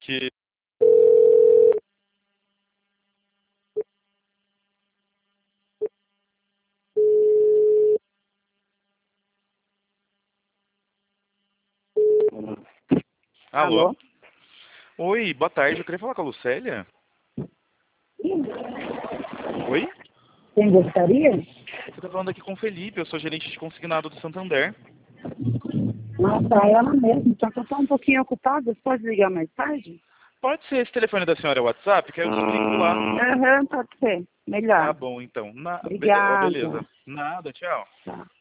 que... Alô? Alô? Oi, boa tarde. Eu queria falar com a Lucélia. Oi? Quem gostaria? Você tá falando aqui com o Felipe, eu sou gerente de consignado do Santander. Nossa, ela mesmo. Só que eu tô um pouquinho ocupada. Você pode ligar mais tarde? Pode ser esse telefone da senhora WhatsApp, que aí eu te explico lá. Aham, pode ser. Tá Melhor. bom, então. Ó, Obrigada. beleza. Nada, tchau. Tá.